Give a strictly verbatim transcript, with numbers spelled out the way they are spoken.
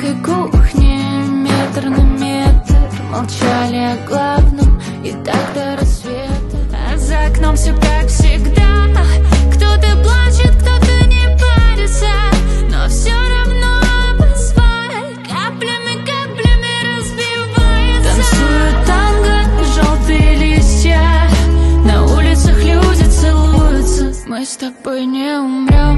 маленькой кухне метр на метр молчали о главном и так до рассвета. А за окном все как всегда. Кто-то плачет, кто-то не парится, но все равно об асфальт каплями, каплями разбивается. Танцуют танго, желтые листья, на улицах люди целуются. Мы с тобой не умрем.